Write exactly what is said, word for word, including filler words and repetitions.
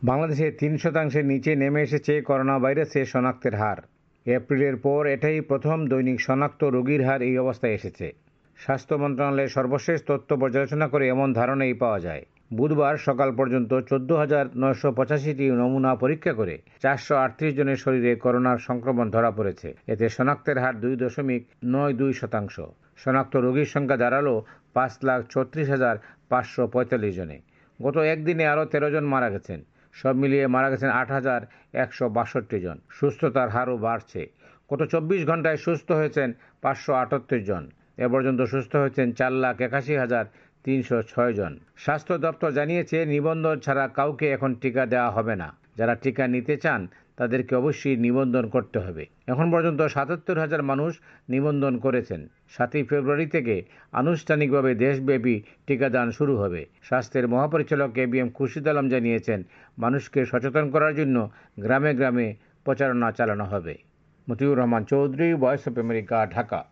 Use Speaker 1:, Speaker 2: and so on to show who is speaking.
Speaker 1: বাংলাদেশে তিন শতাংশের নিচে নেমে এসেছে করোনা ভাইরাসের শনাক্তের হার। এপ্রিলের পর এটাই প্রথম দৈনিক শনাক্ত রোগীর হার এই অবস্থায় এসেছে। স্বাস্থ্য মন্ত্রণালয়ের সর্বশেষ তথ্য পর্যালোচনা করে এমন ধারণাই পাওয়া যায়। বুধবার সকাল পর্যন্ত চোদ্দ হাজার নয়শো পঁচাশিটি নমুনা পরীক্ষা করে চারশো আটত্রিশ জনের শরীরে করোনার সংক্রমণ ধরা পড়েছে। এতে শনাক্তের হার দুই দশমিক নয় দুই শতাংশ। শনাক্ত রোগীর সংখ্যা দাঁড়ালো পাঁচ লাখ ছত্রিশ হাজার পাঁচশো পঁয়তাল্লিশ জনে। গত একদিনে আরও তেরো জন মারা গেছেন। সব মিলিয়ে মারা গেছেন আট হাজার একশো বাষট্টি জন। সুস্থতার হারও বাড়ছে। গত চব্বিশ ঘন্টায় সুস্থ হয়েছেন পাঁচশো আটাত্তর জন। এ পর্যন্ত সুস্থ হয়েছেন চার লাখ একাশি হাজার তিনশো ছয় জন। স্বাস্থ্য দপ্তর জানিয়েছে, নিবন্ধন ছাড়া কাউকে এখন টিকা দেওয়া হবে না। যারা টিকা নিতে চান তাদেরকে অবশ্যই নিবন্ধন করতে হবে। এখন পর্যন্ত সাতাত্তর হাজার মানুষ নিবন্ধন করেছেন। সাতই ফেব্রুয়ারি থেকে আনুষ্ঠানিকভাবে দেশব্যাপী টিকাদান শুরু হবে। স্বাস্থ্যের মহাপরিচালক A B M Khurshid Alam জানিয়েছেন, মানুষকে সচেতন করার জন্য গ্রামে গ্রামে প্রচারণা চালানো হবে। Motiur Rahman Chowdhury, voice of America, Dhaka.